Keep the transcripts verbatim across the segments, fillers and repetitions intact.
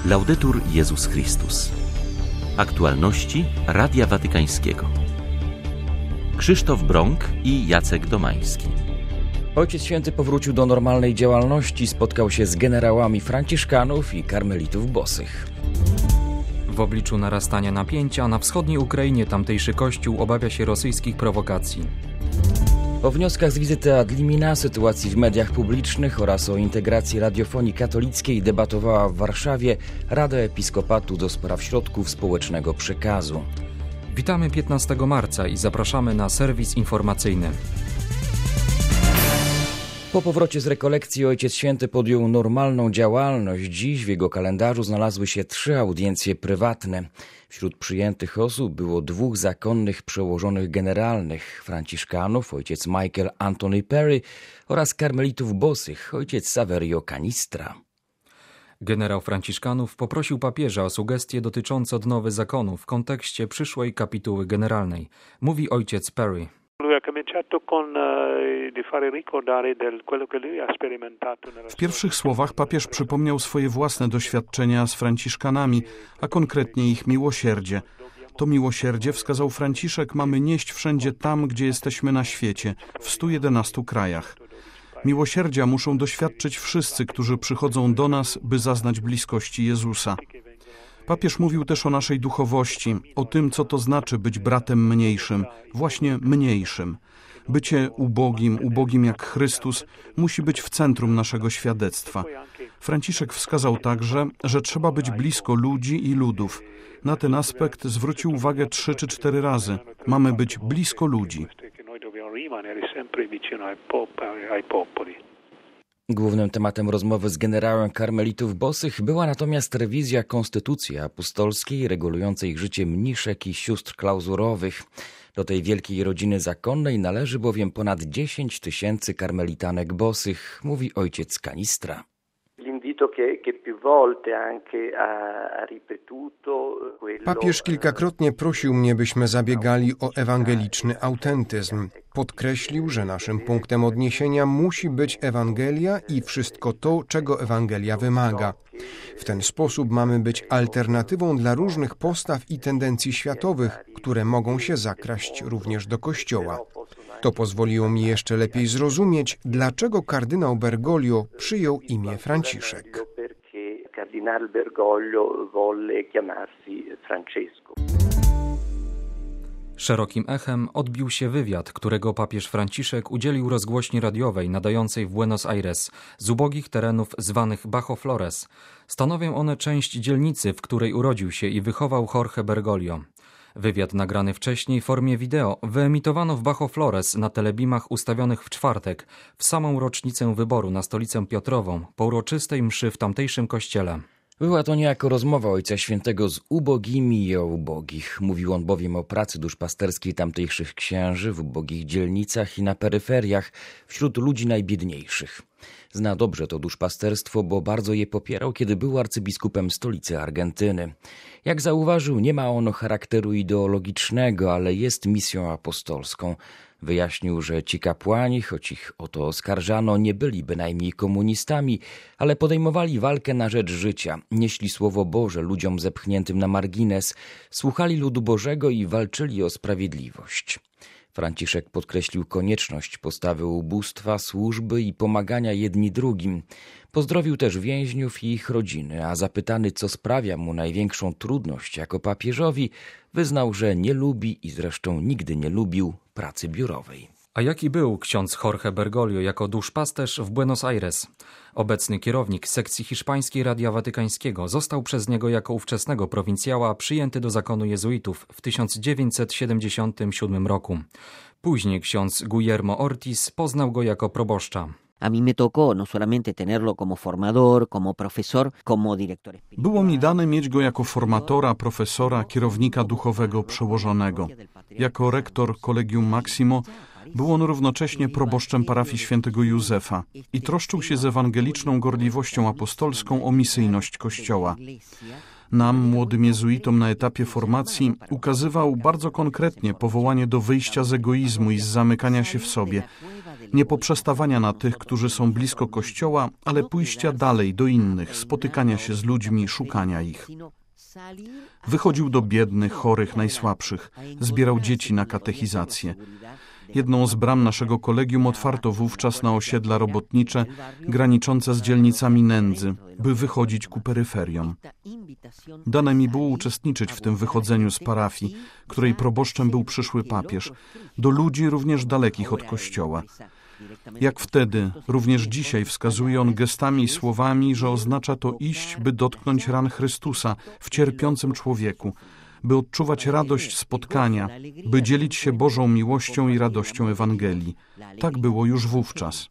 Laudetur Jezus Chrystus. Aktualności Radia Watykańskiego. Krzysztof Brąk i Jacek Domański. Ojciec Święty powrócił do normalnej działalności, spotkał się z generałami franciszkanów i karmelitów bosych. W obliczu narastania napięcia na wschodniej Ukrainie tamtejszy kościół obawia się rosyjskich prowokacji. O wnioskach z wizyty Ad Limina, sytuacji w mediach publicznych oraz o integracji radiofonii katolickiej debatowała w Warszawie Rada Episkopatu do spraw środków społecznego przekazu. Witamy piętnastego marca i zapraszamy na serwis informacyjny. Po powrocie z rekolekcji Ojciec Święty podjął normalną działalność. Dziś w jego kalendarzu znalazły się trzy audiencje prywatne. Wśród przyjętych osób było dwóch zakonnych przełożonych generalnych, franciszkanów, ojciec Michael Anthony Perry oraz karmelitów bosych, ojciec Saverio Canistra. Generał franciszkanów poprosił papieża o sugestie dotyczące odnowy zakonu w kontekście przyszłej kapituły generalnej. Mówi ojciec Perry. W pierwszych słowach papież przypomniał swoje własne doświadczenia z franciszkanami, a konkretnie ich miłosierdzie. To miłosierdzie, wskazał Franciszek, mamy nieść wszędzie tam, gdzie jesteśmy na świecie, w stu jedenastu krajach. Miłosierdzia muszą doświadczyć wszyscy, którzy przychodzą do nas, by zaznać bliskości Jezusa. Papież mówił też o naszej duchowości, o tym, co to znaczy być bratem mniejszym, właśnie mniejszym. Bycie ubogim, ubogim jak Chrystus, musi być w centrum naszego świadectwa. Franciszek wskazał także, że trzeba być blisko ludzi i ludów. Na ten aspekt zwrócił uwagę trzy czy cztery razy. Mamy być blisko ludzi. Głównym tematem rozmowy z generałem karmelitów bosych była natomiast rewizja konstytucji apostolskiej regulującej życie mniszek i sióstr klauzurowych. Do tej wielkiej rodziny zakonnej należy bowiem ponad dziesięć tysięcy karmelitanek bosych, mówi ojciec Canistra. Papież kilkakrotnie prosił mnie, byśmy zabiegali o ewangeliczny autentyzm. Podkreślił, że naszym punktem odniesienia musi być Ewangelia i wszystko to, czego Ewangelia wymaga. W ten sposób mamy być alternatywą dla różnych postaw i tendencji światowych, które mogą się zakraść również do Kościoła. To pozwoliło mi jeszcze lepiej zrozumieć, dlaczego kardynał Bergoglio przyjął imię Franciszek. Szerokim echem odbił się wywiad, którego papież Franciszek udzielił rozgłośni radiowej nadającej w Buenos Aires z ubogich terenów zwanych Bajo Flores. Stanowią one część dzielnicy, w której urodził się i wychował Jorge Bergoglio. Wywiad nagrany wcześniej w formie wideo wyemitowano w Bajo Flores na telebimach ustawionych w czwartek, w samą rocznicę wyboru na stolicę Piotrową, po uroczystej mszy w tamtejszym kościele. Była to niejako rozmowa Ojca Świętego z ubogimi i o ubogich. Mówił on bowiem o pracy duszpasterskiej tamtejszych księży w ubogich dzielnicach i na peryferiach, wśród ludzi najbiedniejszych. Zna dobrze to duszpasterstwo, bo bardzo je popierał, kiedy był arcybiskupem stolicy Argentyny. Jak zauważył, nie ma ono charakteru ideologicznego, ale jest misją apostolską. Wyjaśnił, że ci kapłani, choć ich o to oskarżano, nie byli bynajmniej komunistami, ale podejmowali walkę na rzecz życia, nieśli Słowo Boże ludziom zepchniętym na margines, słuchali ludu Bożego i walczyli o sprawiedliwość. Franciszek podkreślił konieczność postawy ubóstwa, służby i pomagania jedni drugim. Pozdrowił też więźniów i ich rodziny, a zapytany, co sprawia mu największą trudność jako papieżowi, wyznał, że nie lubi i zresztą nigdy nie lubił pracy biurowej. A jaki był ksiądz Jorge Bergoglio jako duszpasterz w Buenos Aires? Obecny kierownik sekcji hiszpańskiej Radia Watykańskiego został przez niego jako ówczesnego prowincjała przyjęty do zakonu jezuitów w tysiąc dziewięćset siedemdziesiątym siódmym roku. Później ksiądz Guillermo Ortiz poznał go jako proboszcza. Było mi dane mieć go jako formatora, profesora, kierownika duchowego przełożonego. Jako rektor Collegium Maximo był on równocześnie proboszczem parafii świętego Józefa i troszczył się z ewangeliczną gorliwością apostolską o misyjność Kościoła. Nam, młodym jezuitom na etapie formacji, ukazywał bardzo konkretnie powołanie do wyjścia z egoizmu i z zamykania się w sobie. Nie poprzestawania na tych, którzy są blisko Kościoła, ale pójścia dalej do innych, spotykania się z ludźmi, szukania ich. Wychodził do biednych, chorych, najsłabszych, zbierał dzieci na katechizację. Jedną z bram naszego kolegium otwarto wówczas na osiedla robotnicze graniczące z dzielnicami nędzy, by wychodzić ku peryferiom. Dane mi było uczestniczyć w tym wychodzeniu z parafii, której proboszczem był przyszły papież, do ludzi również dalekich od Kościoła. Jak wtedy, również dzisiaj wskazuje on gestami i słowami, że oznacza to iść, by dotknąć ran Chrystusa w cierpiącym człowieku, by odczuwać radość spotkania, by dzielić się Bożą miłością i radością Ewangelii. Tak było już wówczas.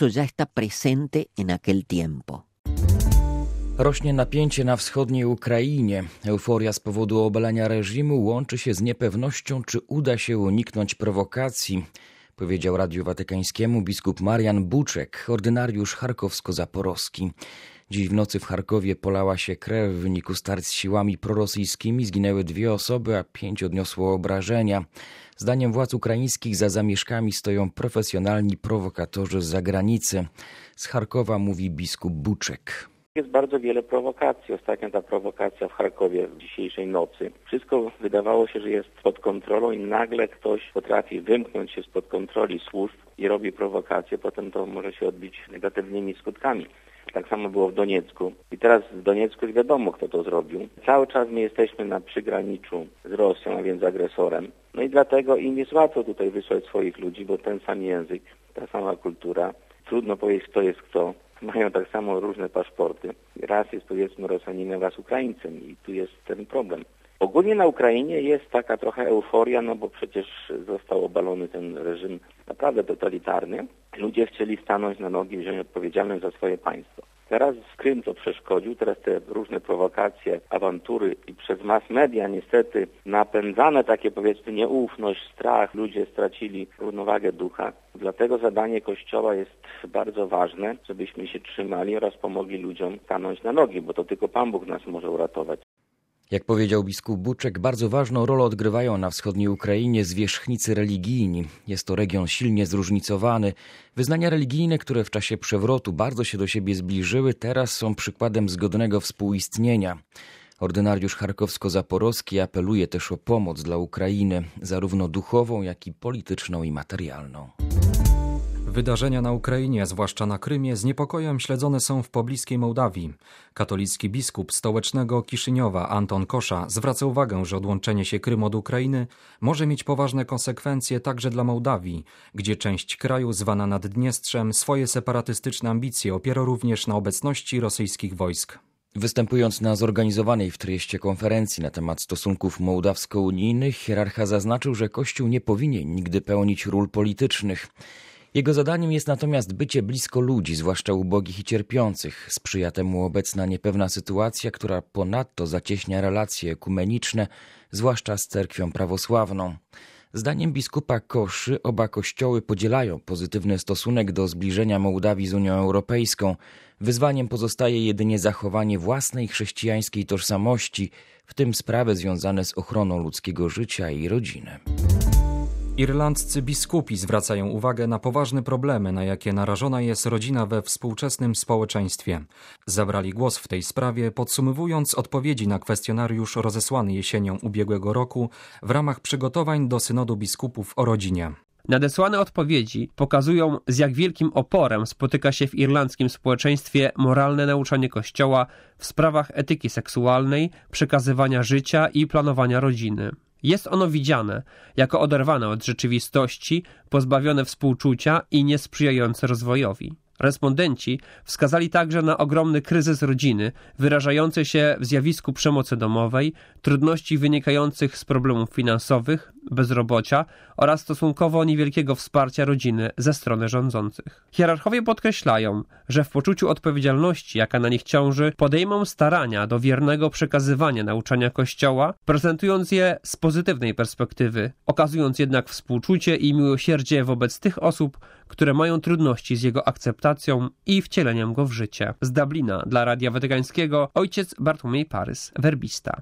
Rośnie napięcie na wschodniej Ukrainie. Euforia z powodu obalenia reżimu łączy się z niepewnością, czy uda się uniknąć prowokacji, powiedział Radiu Watykańskiemu biskup Marian Buczek, ordynariusz charkowsko-zaporowski. Dziś w nocy w Charkowie polała się krew w wyniku starć z siłami prorosyjskimi. Zginęły dwie osoby, a pięć odniosło obrażenia. Zdaniem władz ukraińskich za zamieszkami stoją profesjonalni prowokatorzy z zagranicy. Z Charkowa mówi biskup Buczek. Jest bardzo wiele prowokacji. Ostatnia ta prowokacja w Charkowie w dzisiejszej nocy. Wszystko wydawało się, że jest pod kontrolą i nagle ktoś potrafi wymknąć się spod kontroli służb i robi prowokację. Potem to może się odbić negatywnymi skutkami. Tak samo było w Doniecku. I teraz w Doniecku już wiadomo, kto to zrobił. Cały czas my jesteśmy na przygraniczu z Rosją, a więc agresorem. No i dlatego im jest łatwo tutaj wysłać swoich ludzi, bo ten sam język, ta sama kultura. Trudno powiedzieć, kto jest kto. Mają tak samo różne paszporty. Raz jest powiedzmy Rosjaninem, raz Ukraińcem i tu jest ten problem. Ogólnie na Ukrainie jest taka trochę euforia, no bo przecież został obalony ten reżim naprawdę totalitarny. Ludzie chcieli stanąć na nogi i wziąć odpowiedzialność za swoje państwo. Teraz Krym to przeszkodził, teraz te różne prowokacje, awantury i przez mass media niestety napędzane takie powiedzmy nieufność, strach, ludzie stracili równowagę ducha. Dlatego zadanie Kościoła jest bardzo ważne, żebyśmy się trzymali oraz pomogli ludziom stanąć na nogi, bo to tylko Pan Bóg nas może uratować. Jak powiedział biskup Buczek, bardzo ważną rolę odgrywają na wschodniej Ukrainie zwierzchnicy religijni. Jest to region silnie zróżnicowany. Wyznania religijne, które w czasie przewrotu bardzo się do siebie zbliżyły, teraz są przykładem zgodnego współistnienia. Ordynariusz charkowsko-zaporowski apeluje też o pomoc dla Ukrainy, zarówno duchową, jak i polityczną i materialną. Wydarzenia na Ukrainie, zwłaszcza na Krymie, z niepokojem śledzone są w pobliskiej Mołdawii. Katolicki biskup stołecznego Kiszyniowa Anton Kosza zwraca uwagę, że odłączenie się Krymu od Ukrainy może mieć poważne konsekwencje także dla Mołdawii, gdzie część kraju zwana Naddniestrzem swoje separatystyczne ambicje opiera również na obecności rosyjskich wojsk. Występując na zorganizowanej w Tryjeście konferencji na temat stosunków mołdawsko-unijnych, hierarcha zaznaczył, że Kościół nie powinien nigdy pełnić ról politycznych. Jego zadaniem jest natomiast bycie blisko ludzi, zwłaszcza ubogich i cierpiących. Sprzyja temu obecna niepewna sytuacja, która ponadto zacieśnia relacje ekumeniczne, zwłaszcza z cerkwią prawosławną. Zdaniem biskupa Koszy oba kościoły podzielają pozytywny stosunek do zbliżenia Mołdawii z Unią Europejską. Wyzwaniem pozostaje jedynie zachowanie własnej chrześcijańskiej tożsamości, w tym sprawy związane z ochroną ludzkiego życia i rodziny. Irlandzcy biskupi zwracają uwagę na poważne problemy, na jakie narażona jest rodzina we współczesnym społeczeństwie. Zabrali głos w tej sprawie, podsumowując odpowiedzi na kwestionariusz rozesłany jesienią ubiegłego roku w ramach przygotowań do synodu biskupów o rodzinie. Nadesłane odpowiedzi pokazują, z jak wielkim oporem spotyka się w irlandzkim społeczeństwie moralne nauczanie Kościoła w sprawach etyki seksualnej, przekazywania życia i planowania rodziny. Jest ono widziane jako oderwane od rzeczywistości, pozbawione współczucia i niesprzyjające rozwojowi. Respondenci wskazali także na ogromny kryzys rodziny, wyrażający się w zjawisku przemocy domowej, trudności wynikających z problemów finansowych, bezrobocia oraz stosunkowo niewielkiego wsparcia rodziny ze strony rządzących. Hierarchowie podkreślają, że w poczuciu odpowiedzialności, jaka na nich ciąży, podejmą starania do wiernego przekazywania nauczania Kościoła, prezentując je z pozytywnej perspektywy, okazując jednak współczucie i miłosierdzie wobec tych osób, które mają trudności z jego akceptacją i wcieleniem go w życie. Z Dublina dla Radia Watykańskiego ojciec Bartłomiej Parys, werbista.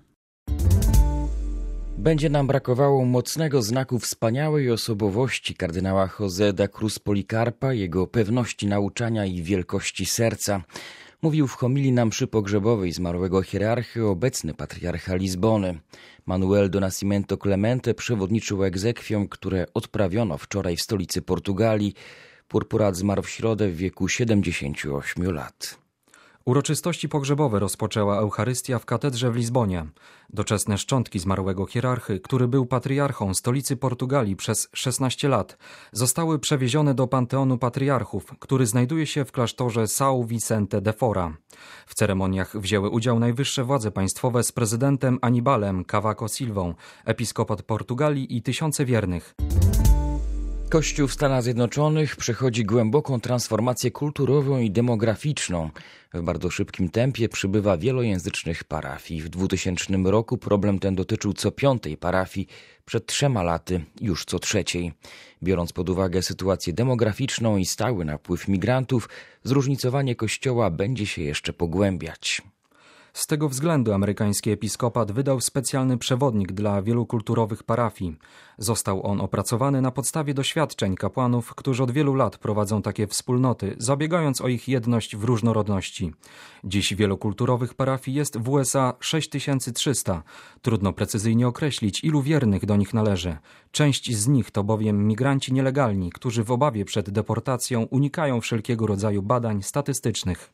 Będzie nam brakowało mocnego znaku wspaniałej osobowości kardynała José da Cruz Policarpa, jego pewności nauczania i wielkości serca. Mówił w homilii na mszy pogrzebowej zmarłego hierarchy obecny patriarcha Lizbony. Manuel do Nascimento Clemente przewodniczył egzekwiom, które odprawiono wczoraj w stolicy Portugalii. Purpurat zmarł w środę w wieku siedemdziesięciu ośmiu lat. Uroczystości pogrzebowe rozpoczęła Eucharystia w katedrze w Lizbonie. Doczesne szczątki zmarłego hierarchy, który był patriarchą stolicy Portugalii przez szesnaście lat, zostały przewiezione do Panteonu Patriarchów, który znajduje się w klasztorze São Vicente de Fora. W ceremoniach wzięły udział najwyższe władze państwowe z prezydentem Anibalem Cavaco Silvą, episkopat Portugalii i tysiące wiernych. Kościół w Stanach Zjednoczonych przechodzi głęboką transformację kulturową i demograficzną. W bardzo szybkim tempie przybywa wielojęzycznych parafii. W dwutysięcznym roku problem ten dotyczył co piątej parafii, przed trzema laty już co trzeciej. Biorąc pod uwagę sytuację demograficzną i stały napływ migrantów, zróżnicowanie Kościoła będzie się jeszcze pogłębiać. Z tego względu amerykański episkopat wydał specjalny przewodnik dla wielokulturowych parafii. Został on opracowany na podstawie doświadczeń kapłanów, którzy od wielu lat prowadzą takie wspólnoty, zabiegając o ich jedność w różnorodności. Dziś wielokulturowych parafii jest w U S A sześć tysięcy trzysta. Trudno precyzyjnie określić, ilu wiernych do nich należy. Część z nich to bowiem migranci nielegalni, którzy w obawie przed deportacją unikają wszelkiego rodzaju badań statystycznych.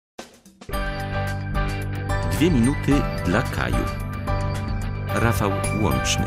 Dwie minuty dla Kaju. Rafał Łączny.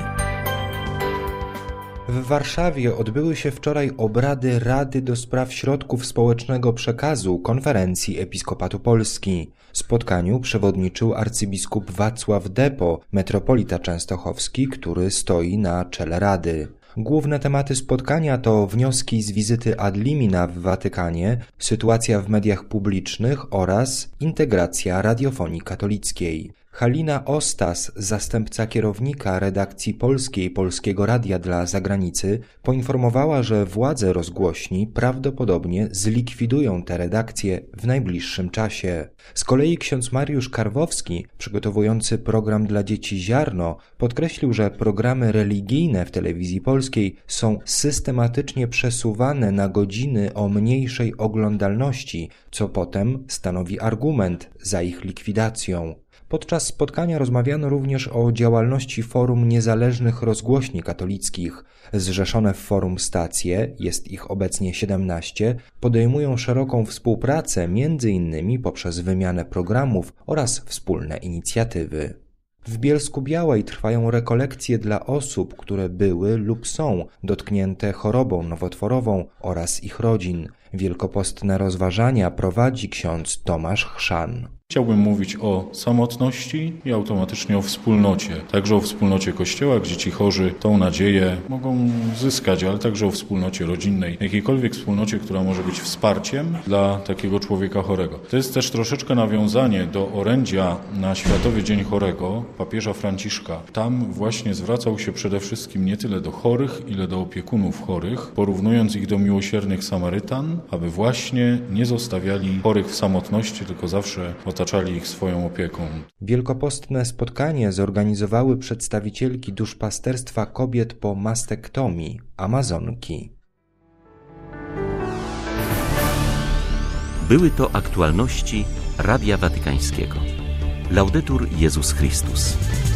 W Warszawie odbyły się wczoraj obrady Rady do Spraw Środków Społecznego Przekazu Konferencji Episkopatu Polski. Spotkaniu przewodniczył arcybiskup Wacław Depo, metropolita częstochowski, który stoi na czele Rady. Główne tematy spotkania to wnioski z wizyty ad limina w Watykanie, sytuacja w mediach publicznych oraz integracja radiofonii katolickiej. Halina Ostas, zastępca kierownika redakcji polskiej Polskiego Radia dla Zagranicy, poinformowała, że władze rozgłośni prawdopodobnie zlikwidują te redakcje w najbliższym czasie. Z kolei ksiądz Mariusz Karwowski, przygotowujący program dla dzieci Ziarno, podkreślił, że programy religijne w telewizji polskiej są systematycznie przesuwane na godziny o mniejszej oglądalności, co potem stanowi argument za ich likwidacją. Podczas spotkania rozmawiano również o działalności Forum Niezależnych Rozgłośni Katolickich. Zrzeszone w forum stacje, jest ich obecnie siedemnaście, podejmują szeroką współpracę między innymi poprzez wymianę programów oraz wspólne inicjatywy. W Bielsku-Białej trwają rekolekcje dla osób, które były lub są dotknięte chorobą nowotworową oraz ich rodzin. Wielkopostne rozważania prowadzi ksiądz Tomasz Chrzan. Chciałbym mówić o samotności i automatycznie o wspólnocie. Także o wspólnocie Kościoła, gdzie ci chorzy tą nadzieję mogą zyskać, ale także o wspólnocie rodzinnej, jakiejkolwiek wspólnocie, która może być wsparciem dla takiego człowieka chorego. To jest też troszeczkę nawiązanie do orędzia na Światowy Dzień Chorego papieża Franciszka. Tam właśnie zwracał się przede wszystkim nie tyle do chorych, ile do opiekunów chorych, porównując ich do miłosiernych Samarytan, aby właśnie nie zostawiali chorych w samotności, tylko zawsze otaczali ich swoją opieką. Wielkopostne spotkanie zorganizowały przedstawicielki duszpasterstwa kobiet po mastektomii, Amazonki. Były to aktualności Radia Watykańskiego. Laudetur Jezus Chrystus.